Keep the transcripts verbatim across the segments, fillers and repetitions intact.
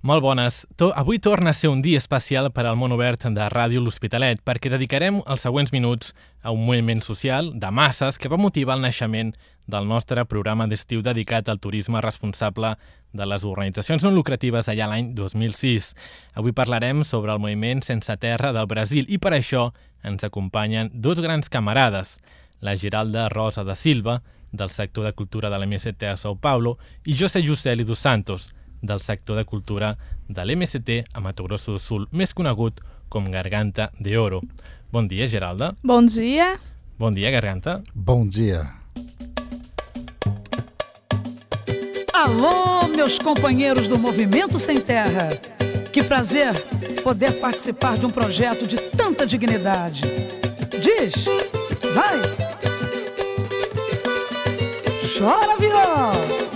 Molt bones. To- Avui torna a ser un dia especial per al món obert de Ràdio L'Hospitalet perquè dedicarem els següents minuts a un moviment social de masses que va motivar el naixement del nostre programa d'estiu dedicat al turisme responsable de les organitzacions no lucratives allà l'any dos mil sis. Avui parlarem sobre el moviment Sense Terra del Brasil i per això ens acompanyen dos grans camarades, la Giralda Rosa da Silva, del sector de cultura de l'M S T a São Paulo, i José Juscelio dos Santos, del sector de cultura de l'M S T a Mato Grosso do Sul, més conegut com Garganta de Oro. Bon dia, Geralda. Bom dia. Bon dia, Garganta. Bom dia. Alô, meus companheiros do Movimento Sem Terra. Que prazer poder participar de um projeto de tanta dignidade. Diz, vai. Chora, viol.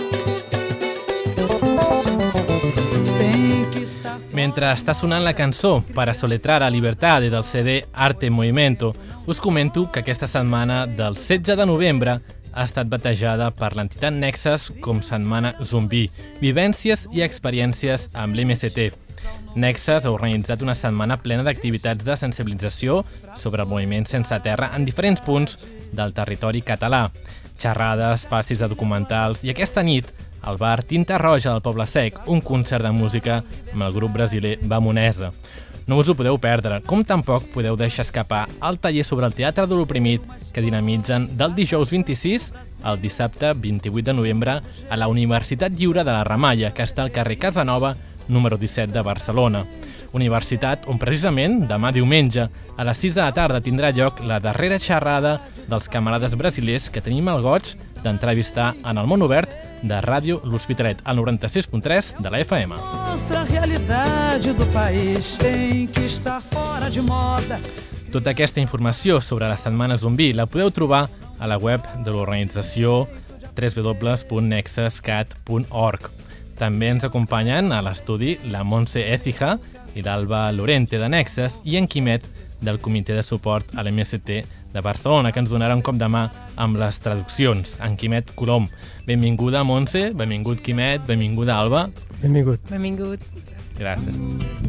Mentre està sonant la cançó Para soletrar a Libertad del C D Arte en Movimiento, us comento que aquesta setmana del setze de novembre ha estat batejada per l'entitat Nexes com Setmana Zumbi, vivències i experiències amb l'M S T. Nexes ha organitzat una setmana plena d'activitats de sensibilització sobre el moviment sense terra en diferents punts del territori català. Xerrades, passis de documentals i aquesta nit al bar Tinta Roja del Poble Sec, un concert de música amb el grup brasiler Vamonesa. No us ho podeu perdre, com tampoc podeu deixar escapar el taller sobre el teatre de l'oprimit que dinamitzen del dijous vint-i-sis al dissabte vint-i-vuit de novembre a la Universitat Lliure de la Ramalla, que està al carrer Casanova, número disset de Barcelona. Universitat on precisament demà diumenge a les sis de la tarda tindrà lloc la darrera xerrada dels camarades brasilers que tenim el goig d'entrevistar en el món obert de Ràdio L'Hospitalet, al noranta-sis punt tres de la F M. Mostra a realidade do país, tem que estar fora de moda. Tota aquesta informació sobre la Setmana Zumbi la podeu trobar a la web de l'organització w w w punt nexescat punt org. També ens acompanyen a l'estudi la Montse Écija i l'Alba Lorente de Nexes i en Quimet del Comitè de Suport a l'M S T de Barcelona, que ens donarà un cop de mà amb les traduccions. En Quimet Colom. Benvinguda, Montse, benvingut, Quimet, benvinguda, Alba. Benvingut. Benvingut. Gràcies.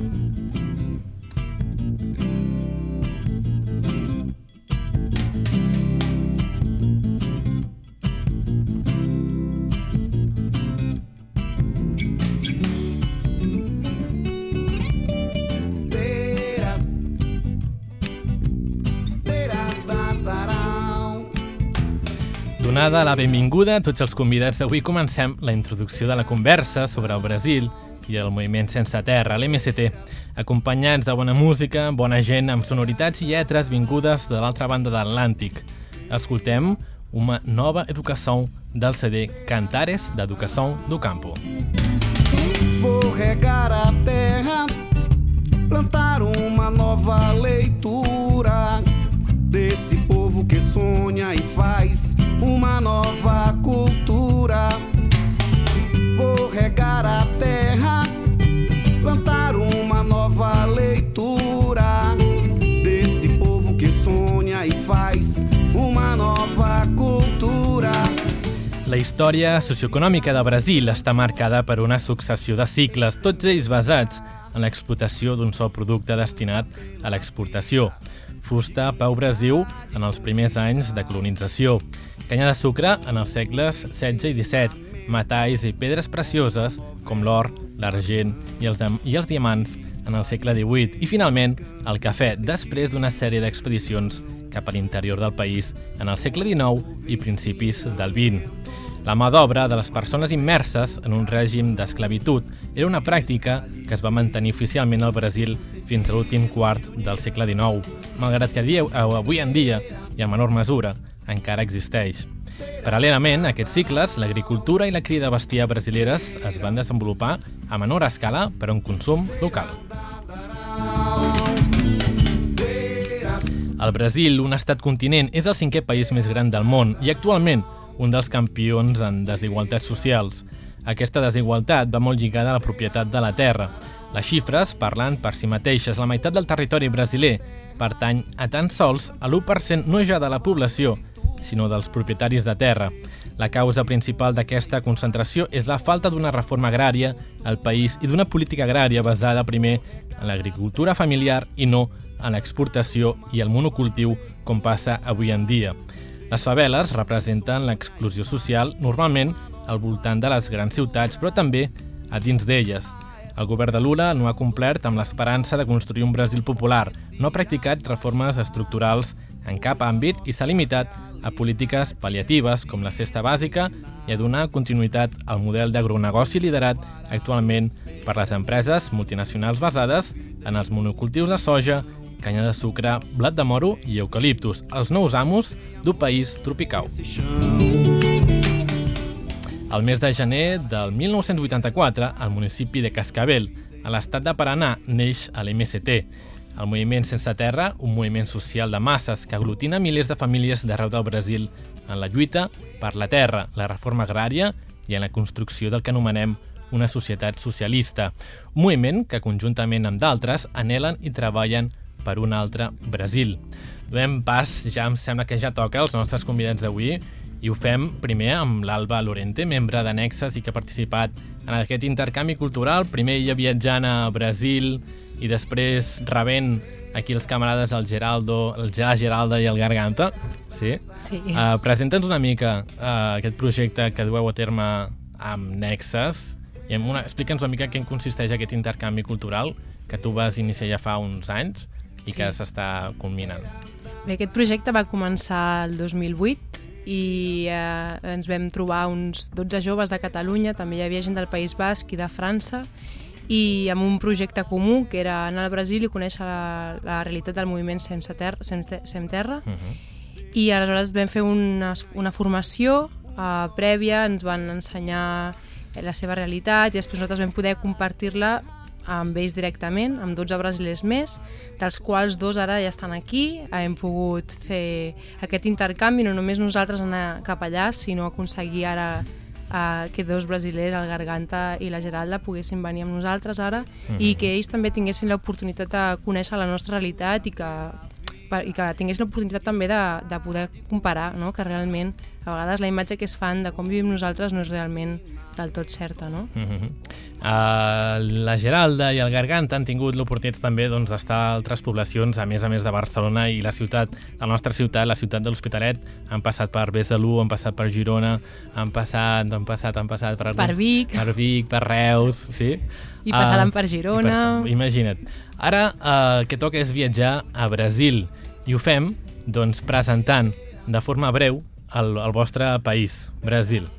Donada la benvinguda a tots els convidats d'avui, comencem la introducció de la conversa sobre el Brasil i el moviment sense terra, l'M S T, acompanyats de bona música, bona gent amb sonoritats i lletres vingudes de l'altra banda de l'Atlàntic. Escoltem una nova educação del C D Cantares da Educação do Campo. Vou regar a terra, plantar uma nova leitura desse povo que sonha e faz uma nova cultura. Vou regar a terra, plantar uma nova leitura desse povo que sonha e faz uma nova cultura. La història socioeconòmica de Brasil està marcada per una successió de cicles, tots ells basats en l'explotació d'un sol producte destinat a l'exportació. Fusta, Pau Brasil en els primers anys de colonització, canya de sucre en els segles setze i disset, metalls i pedres precioses com l'or, l'argent i, els i els diamants en el segle divuit i finalment el cafè després d'una sèrie d'expedicions cap a l'interior del país en el segle dinou i principis del vint. La mà d'obra de les persones immerses en un règim d'esclavitud era una pràctica que es va mantenir oficialment al Brasil fins a l'últim quart del segle dinou, malgrat que avui en dia, i en menor mesura, encara existeix. Paral·lelament a aquests cicles, l'agricultura i la cria de bestiar brasileres es van desenvolupar a menor escala per a un consum local. El Brasil, un estat continent, és el cinquè país més gran del món i actualment un dels campions en desigualtats socials. Aquesta desigualtat va molt lligada a la propietat de la terra. Les xifres parlen per si mateixes. La meitat del territori brasiler pertany a tan sols a l'u per cent no ja de la població, sinó dels propietaris de terra. La causa principal d'aquesta concentració és la falta d'una reforma agrària al país i d'una política agrària basada primer en l'agricultura familiar i no en l'exportació i el monocultiu, com passa avui en dia. Les faveles representen l'exclusió social normalment al voltant de les grans ciutats, però també a dins d'elles. El govern de Lula no ha complert amb l'esperança de construir un Brasil popular, no ha practicat reformes estructurals en cap àmbit i s'ha limitat a polítiques pal·liatives com la cesta bàsica i a donar continuïtat al model d'agronegoci liderat actualment per les empreses multinacionals basades en els monocultius de soja, canya de sucre, blat de moro i eucaliptus, els nous amos d'un país tropical. El mes de gener del mil nou-cents vuitanta-quatre, al municipi de Cascabel, a l'estat de Paraná, neix l'M S T, el Moviment Sense Terra, un moviment social de masses que aglutina milers de famílies d'arreu del Brasil en la lluita per la terra, la reforma agrària i en la construcció del que anomenem una societat socialista. Un moviment que, conjuntament amb d'altres, anhelen i treballen per un altre Brasil. Donem pas, ja em sembla que ja toca, als nostres convidats d'avui, i ho fem primer amb l'Alba Lorente, membre de Nexes i que ha participat en aquest intercanvi cultural, primer ella viatjant a Brasil i després rebent aquí els camarades el Geraldo, el la Geralda i el Garganta. Sí? Sí. Uh, Presenta'ns una mica uh, aquest projecte que dueu a terme amb Nexes i amb una, explica'ns una mica què consisteix aquest intercanvi cultural que tu vas iniciar ja fa uns anys i sí. que s'està culminant. Bé, aquest projecte va començar el dos mil vuit i eh, ens vam trobar uns dotze joves de Catalunya, també hi havia gent del País Basc i de França, i amb un projecte comú que era anar al Brasil i conèixer la, la realitat del moviment Sense Terra, Sem Terra. Uh-huh. I aleshores vam fer una, una formació eh, prèvia, ens van ensenyar la seva realitat i després nosaltres vam poder compartir-la amb ells directament, amb dotze brasilers més, dels quals dos ara ja estan aquí. Hem pogut fer aquest intercanvi, no només nosaltres anar cap allà, sinó aconseguir ara eh, que dos brasilers, el Garganta i la Geralda, poguessin venir amb nosaltres ara mm-hmm. i que ells també tinguessin l'oportunitat de conèixer la nostra realitat i que, i que tinguessin l'oportunitat també de, de poder comparar, no? Que realment a vegades la imatge que es fan de com vivim nosaltres no és realment del tot certa, no? Mm-hmm. uh, la Geralda i el Garganta han tingut l'oportunitat també doncs, d'estar a altres poblacions, a més a més de Barcelona i la ciutat, la nostra ciutat, la ciutat de l'Hospitalet. Han passat per Besalú, han passat per Girona, han passat, han passat, han passat per, per Vic, per Vic, per Reus, sí? I passaran uh, per Girona. Per, imagina't. Ara uh, el que toca és viatjar a Brasil i ho fem doncs, presentant de forma breu el, el vostre país, Brasil.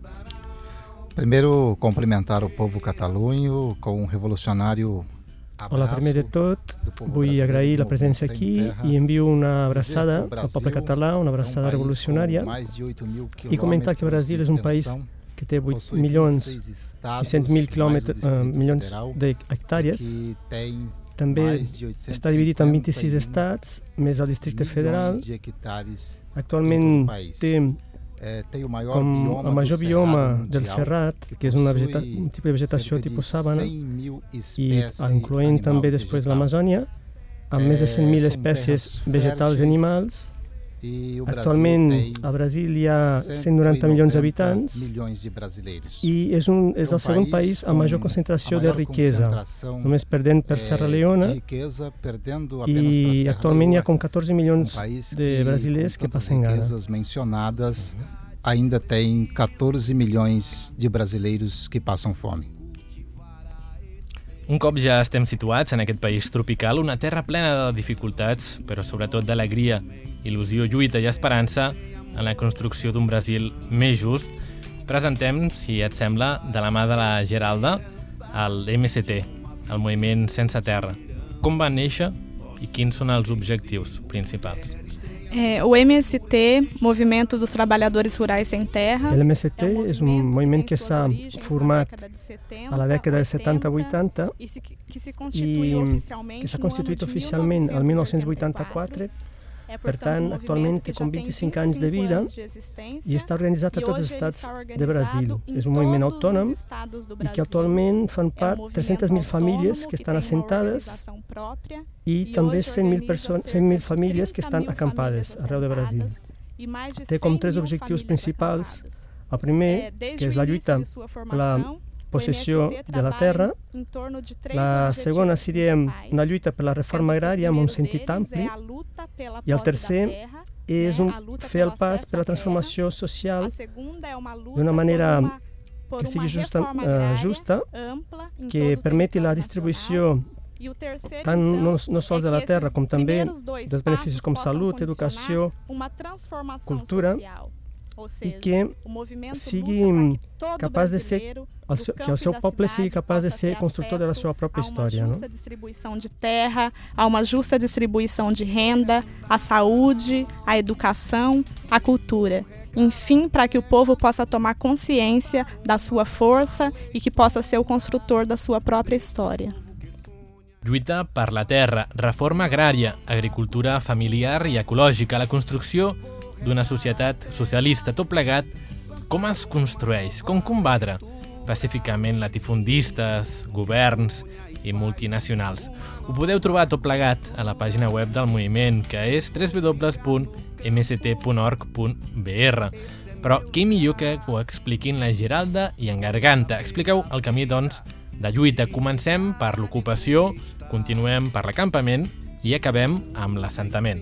Primeiro, cumprimentar o povo catalunho com um revolucionário abraço. Hola, primer de tot, vull agrair la presència aquí i envio una abraçada al poble català, una abraçada revolucionària, i comentar que Brasil és un país que té vuit milions sis-cents mil quilòmetres, uh, milions d'hectàrees. També està dividit en vint-i-sis estats, més el districte federal. Actualment té com el major bioma del Serrat, que és una vegeta un tipus de vegetació tipus sàbana, i incloent també després l'Amazònia, amb més de cent mil espècies vegetals i animals. Actualment a Brasil hi ha cent noranta milions d'habitants i és, un, és el segon país amb major concentració de riquesa, només perdent per Serra Leona, i actualment hi ha com catorze milions de brasilers que passen gana. Ainda tem catorze milhões de brasileiros que passam fome. Un cop ja estem situats en aquest país tropical, una terra plena de dificultats, però sobretot d'alegria, il·lusió, lluita i esperança en la construcció d'un Brasil més just, presentem, si et sembla, de la mà de la Geralda, el M S T, el Moviment Sense Terra. Com va néixer i quins són els objectius principals? É, o M S T, Movimento dos Trabalhadores Rurais Sem Terra. El M S T és un moviment que s'ha format a la dècada de setanta vuitanta i que s'ha constituït oficialment el mil nou-cents vuitanta-quatre. Per tant, actualment té com vint-i-cinc anys de vida i està organitzat a tots els estats de Brasil. És un moviment autònom i que actualment fan part tres-centes mil famílies que estan assentades i també cent mil famílies que estan acampades arreu de Brasil. Té com tres objectius principals El primer, que és la lluita per la possessió de la terra. La segona seria una lluita per la reforma agrària en un sentit ampli. I el tercer és un, fer el pas per la transformació social d'una manera que sigui justa, uh, justa que permeti la distribució tant no, no sols de la terra com també dels beneficis com salut, educació, cultura, i que sigui capaç de ser, el seu, que el seu poble sigui capaç de ser constructor da sua própria história. Há uma justa distribuição de terra, há uma justa distribuição de renda, a saúde, a educação, a cultura. Enfim, para que o povo possa tomar consciência da sua força e que possa ser o construtor da sua própria história. Lluita per la terra, reforma agrària, agricultura familiar i ecològica, la construcció d'una societat socialista, tot plegat, com es construeix, com combatre pacíficament latifundistes, governs i multinacionals. Ho podeu trobar tot plegat a la pàgina web del moviment, que és w w w punt m s t punt org punt b r. Però què millor que ho expliquin la Geralda i en Garganta. Expliqueu el camí, doncs, de lluita. Comencem per l'ocupació, continuem per l'acampament i acabem amb l'assentament.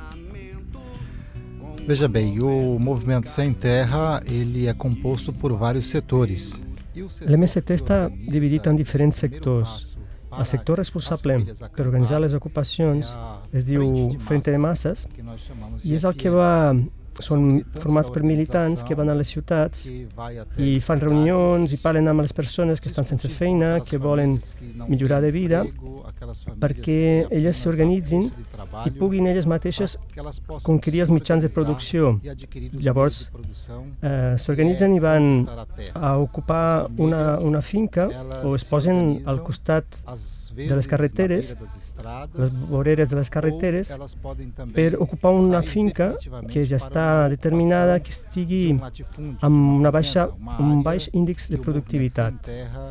Veja bem, o Movimento Sem Terra ele é composto por vários setores. L'M S T està dividit en diferents sectors. El sector responsable per organitzar les ocupacions es diu Frente de Masses i és el que va... Són formats per militants que van a les ciutats i fan reunions i parlen amb les persones que estan sense feina, que volen millorar de vida, perquè elles s'organitzin i puguin elles mateixes conquerir els mitjans de producció. Llavors, eh, s'organitzen i van a ocupar una, una finca o es posen al costat de les carreteres, les voreres de les carreteres, per ocupar una finca que ja està determinada, que estigui amb una baixa, un baix índex de productivitat.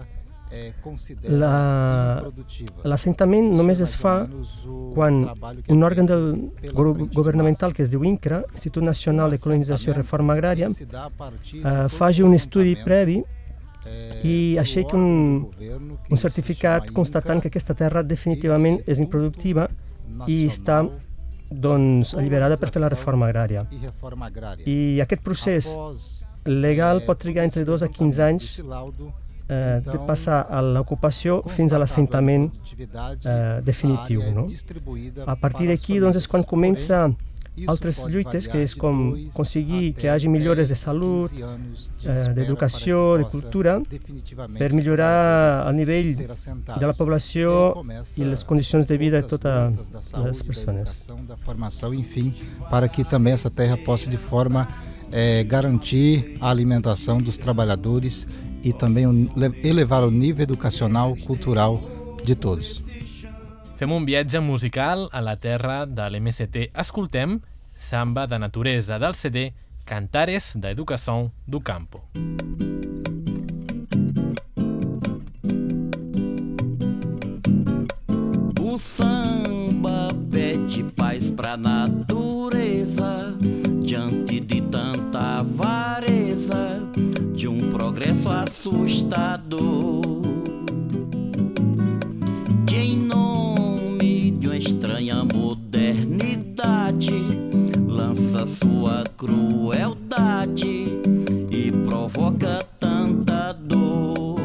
L'assentament la, només es fa quan un òrgan del, governamental que es diu INCRA, Institut Nacional de Colonització i Reforma Agrària, eh, faci un estudi previ i aixequi un, un certificat constatant que aquesta terra definitivament és improductiva i està doncs, alliberada per fer la reforma agrària. I aquest procés legal pot trigar entre dos a quinze anys eh, de passar a l'ocupació fins a l'assentament eh, definitiu. No? A partir d'aquí doncs, és quan comença altres lluites, que és com aconseguir que hi hagi millores de salut, eh, d'educació, de cultura, per millorar el nivell de la població i les condicions de vida de totes les persones. Da formação, enfim, para que também essa terra possa de forma eh, garantir a alimentação dos trabalhadores e também elevar o nível educacional, cultural de todos. Fem un viatge musical a la terra de l'M S T. Escoltem Samba de Natureza del C D Cantares da Educação do Campo. O samba pede paz pra natureza diante de tanta avareza de um progresso assustador. Que em nome de uma estranha modernidade lança sua crueldade e provoca tanta dor.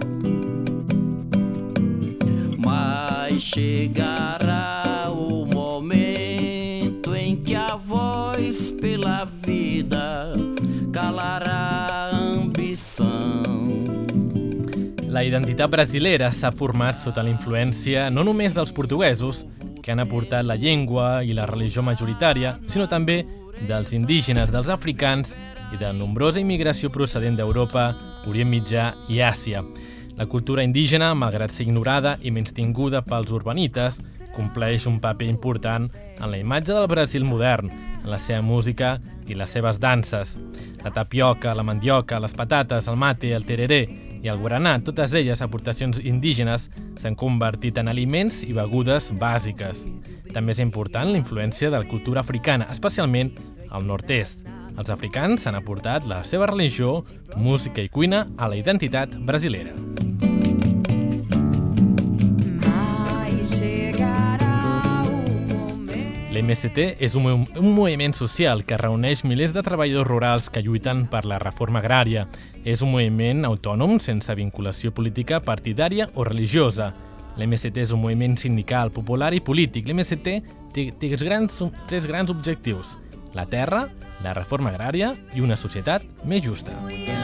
Mas chegará o momento em que a voz pela vida calará a ambição. La identitat brasilera s'ha format sota la influència no només dels portuguesos, que han aportat la llengua i la religió majoritària, sinó també dels indígenes, dels africans i de nombrosa immigració procedent d'Europa, Orient Mitjà i Àsia. La cultura indígena, malgrat ser ignorada i menystinguda pels urbanites, compleix un paper important en la imatge del Brasil modern, en la seva música i les seves danses. La tapioca, la mandioca, les patates, el mate, el tereré i el guaranà, totes elles aportacions indígenes, s'han convertit en aliments i begudes bàsiques. També és important la influència de la cultura africana, especialment al nord-est. Els africans han aportat la seva religió, música i cuina a la identitat brasilera. L'M S T és un, un moviment social que reuneix milers de treballadors rurals que lluiten per la reforma agrària. És un moviment autònom sense vinculació política partidària o religiosa. L'M S T és un moviment sindical, popular i polític. L'M S T té, té grans, tres grans objectius: la terra, la reforma agrària i una societat més justa.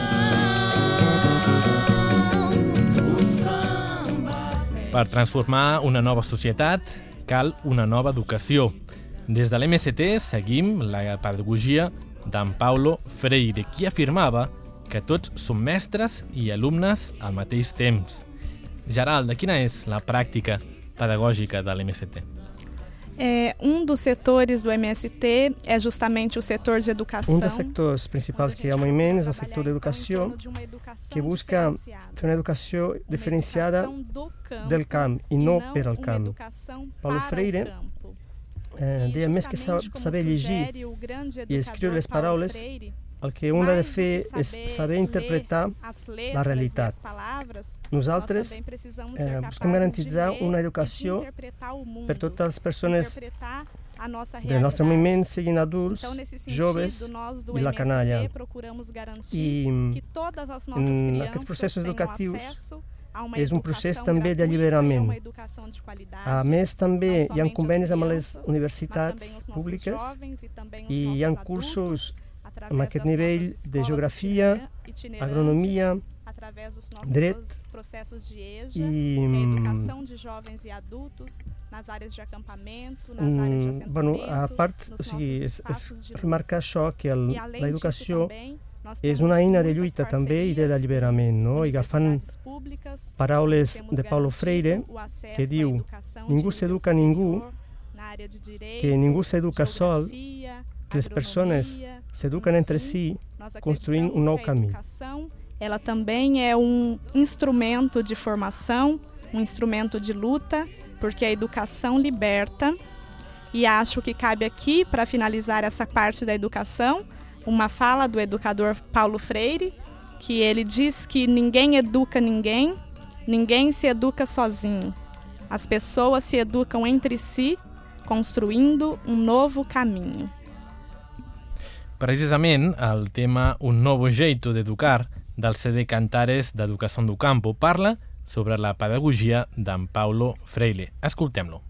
Per transformar una nova societat cal una nova educació. Des de l'M S T seguim la pedagogia d'en Paulo Freire, qui afirmava que tots som mestres i alumnes al mateix temps. Geralda, quina és la pràctica pedagògica de l'M S T? É, um dos setores do M S T é justamente o setor de educação. Um dos sectors principals que hi ha al moviment és el sector d'educació, que busca fer una educació diferenciada del camp i no per al camp. Paulo Freire eh, deia més que saber llegir i escriure les paraules, el que un ha de fer és saber interpretar la realitat. Nosaltres eh, busquem garantitzar una educació per totes les persones del nostre moviment, siguin adults, joves i la canalla. I en aquests processos educatius és un procés també d'alliberament. A més, també hi ha convenis amb les universitats públiques i hi ha cursos amb aquest nivell de geografia, agronomia, dret i mm, bueno, a part, o sigui, és, és remarcar això, que l'educació és una eina de lluita també i d'alliberament, no? I agafant paraules de Paulo Freire, que diu: ningú s'educa a ningú, que ningú s'educa sol, que les persones s'educam entre si, construindo um novo caminho. Ela também é um instrumento de formação, um instrumento de luta, porque a educação liberta. E acho que cabe aqui, para finalizar essa parte da educação, uma fala do educador Paulo Freire, que ele diz que ninguém educa ninguém, ninguém se educa sozinho. As pessoas se educam entre si, construindo um novo caminho. Precisament, el tema Un novo jeito d'educar del C D Cantares d'Educació do Campo parla sobre la pedagogia d'en Paulo Freire. Escoltem-lo.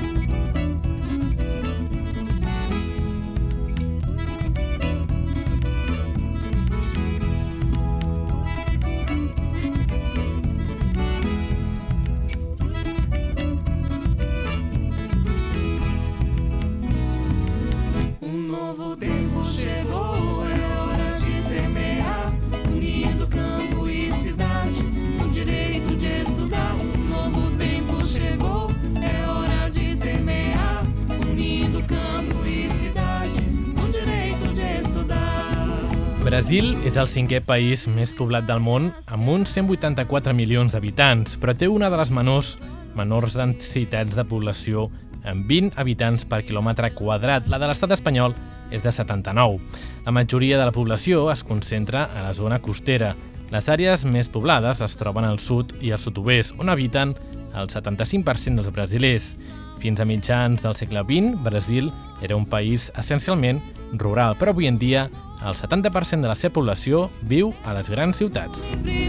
Brasil és el cinquè país més poblat del món, amb uns cent vuitanta-quatre milions d'habitants, però té una de les menors, menors densitats de població, amb vint habitants per quilòmetre quadrat. La de l'estat espanyol és de setanta-nou. La majoria de la població es concentra a la zona costera. Les àrees més poblades es troben al sud i al sud-oest, on habiten el setanta-cinc per cent dels brasilers. Fins a mitjans del segle vint, Brasil era un país essencialment rural, però avui en dia el setanta per cent de la seva població viu a les grans ciutats.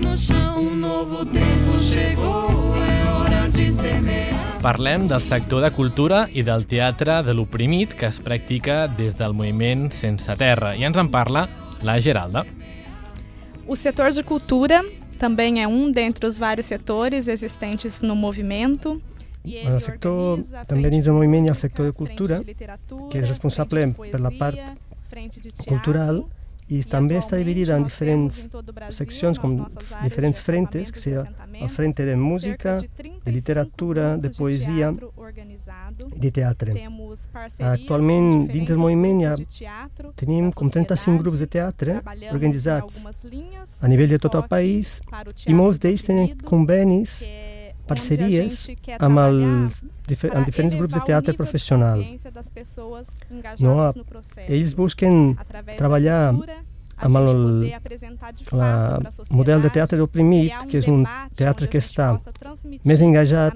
Parlem del sector de cultura i del teatre de l'oprimit que es practica des del moviment Sense Terra. I ens en parla la Geralda. O setor de cultura também é um dentre os vários setores existentes no movimento. En el sector, també dins del moviment hi ha el sector de cultura, que és responsable per la part cultural i també està dividida en diferents seccions, com diferents frentes, que seria el frente de música, de literatura, de poesia i de teatre. Actualment, dins del moviment ja tenim com trenta-cinc grups de teatre organitzats a nivell de tot el país i molts d'ells tenen convenis parcerias amb, els, amb diferents grups de teatre professional. No? Ells busquen treballar amb el, el model de teatre d'oprimit, que és un teatre que està més engajat,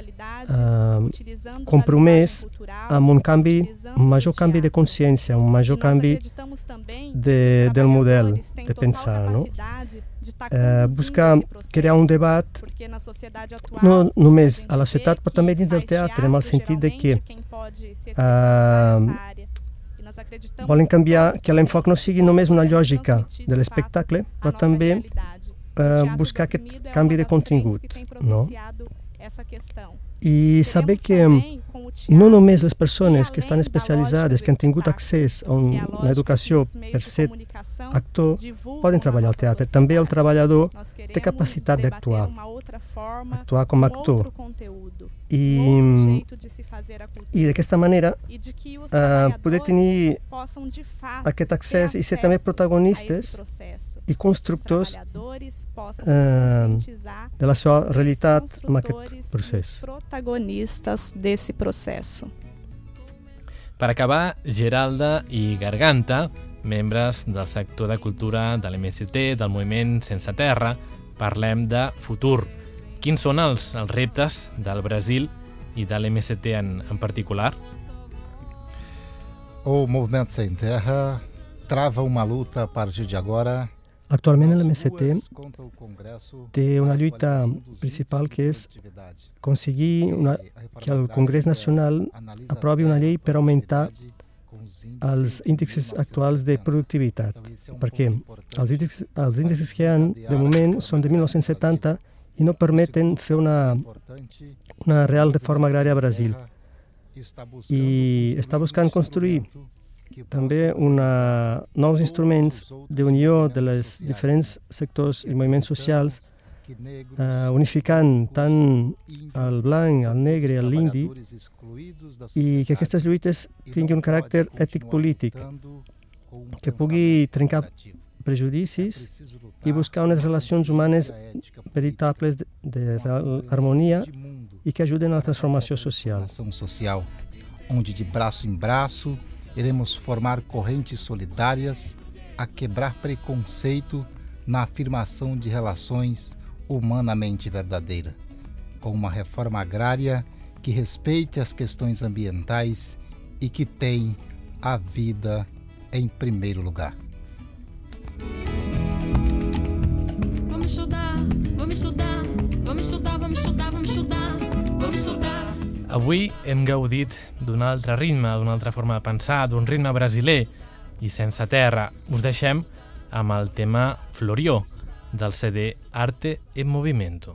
eh, compromès amb un canvi, un major canvi de consciència, un major canvi de, del model de pensar. No? Eh, buscar crear un debat no només a la societat, però també dins del teatre, en el sentit de que eh, volen canviar, que l'enfoc no sigui només una lògica de l'espectacle, però també eh, buscar aquest canvi de contingut. No? I saber que no només les persones que estan especialitzades, que han tingut accés a un, una educació per ser actor, poden treballar al teatre. També el treballador té capacitat d'actuar, actuar com a actor. I, i d'aquesta manera eh, poder tenir aquest accés i ser també protagonistes i constructors eh, de la seva realitat en aquest procés. Protagonistas desse processo. Per acabar, Geralda i Garganta, membres del sector de cultura de l'M S T, del moviment Sense Terra, parlem de futur. Quins són els, els reptes del Brasil i de l'M S T en, en particular? O Movimento Sem Terra trava uma luta a partir de agora. Actualment l'M S T té una lluita principal que és aconseguir una, que el Congrés Nacional aprovi una llei per augmentar els índexs actuals de productivitat. Perquè els índexs, els índexs que hi ha de moment són de mil nou-cents setanta i no permeten fer una, una real reforma agrària a Brasil. I està buscant construir també una, nous instruments d'unió de les diferents sectors i moviments socials, eh, unificant tant el blanc, el negre, l'indi, i que aquestes lluites tinguin un caràcter ètic-polític, que pugui trencar prejudicis i buscar unes relacions humanes veritables d'harmonia i que ajuden a la transformació social. social, onde de braço em braço iremos formar correntes solidárias a quebrar preconceito na afirmação de relações humanamente verdadeiras, com uma reforma agrária que respeite as questões ambientais e que tenha a vida em primeiro lugar. Vamos estudar, vamos estudar, vamos estudar, vamos estudar, vamos estudar, vamos estudar. Avui hem gaudit d'un altre ritme, d'una altra forma de pensar, d'un ritme brasiler i Sense Terra. Us deixem amb el tema Florió, del C D Arte en Movimiento.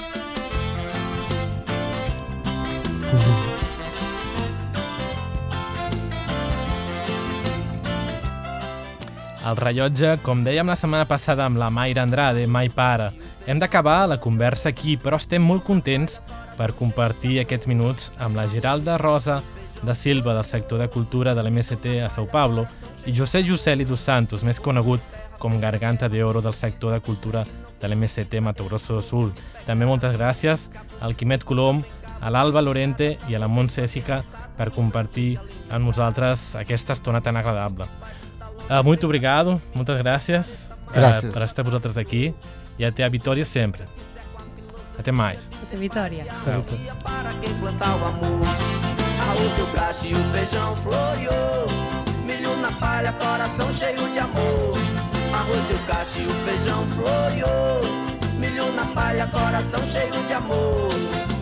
El rellotge, com dèiem la setmana passada amb la Mayra Andrade, mai para. Hem d'acabar la conversa aquí, però estem molt contents per compartir aquests minuts amb la Geralda Rosa da Silva, del sector de cultura de l'M S T a São Paulo, i José Juscelio dos Santos, més conegut com Garganta de Oro, del sector de cultura de l'M S T Mato Grosso do Sul. També moltes gràcies al Quimet Colom, a l'Alba Lorente i a la Montse Ésica per compartir amb nosaltres aquesta estona tan agradable. Uh, muito obrigado, muitas gracias, gracias. Uh, por estar vosotros aqui e até a vitória sempre. Até mais. Até vitória. Tchau. Para quem plantar o amor, arroz do cacho e o feijão floreou, milho na palha, coração cheio de amor. Arroz do cacho e o feijão floreou, milho na palha, coração cheio de amor.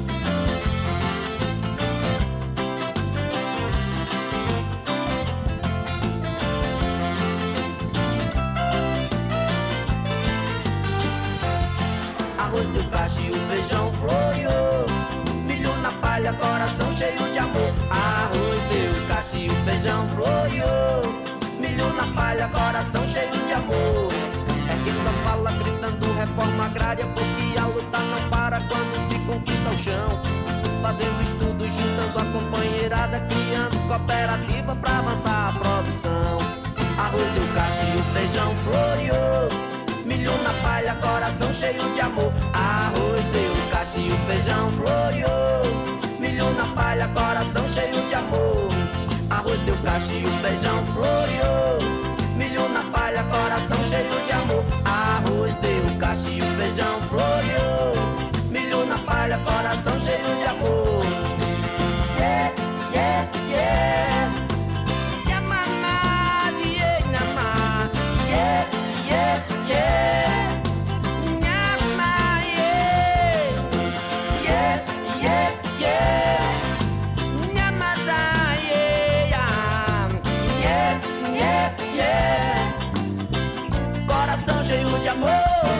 Arroz do cacho e o feijão floreou, milho na palha, coração cheio de amor. Arroz do cacho e o feijão floreou, milho na palha, coração cheio de amor. É quem não fala gritando reforma agrária, porque a luta não para quando se conquista o chão. Fazendo estudos, juntando a companheirada, criando cooperativa pra avançar a produção. Arroz do cacho e o feijão floreou, milho na palha, coração cheio de amor. Arroz deu cacho e o feijão floreou. Milho na palha, coração cheio de amor. Arroz deu cacho e o feijão floreou. Milho na palha, coração cheio de amor. Arroz deu cacho e o feijão floreou. Milho na palha, coração cheio de amor. Yeah, yeah, yeah. Yamama, yeah, nama. Yeah, yeah, yeah. Yama, yeah. Yeah, yeah, yeah. Yamaza, yeah. Yeah, yeah, yeah. Coração cheio de amor.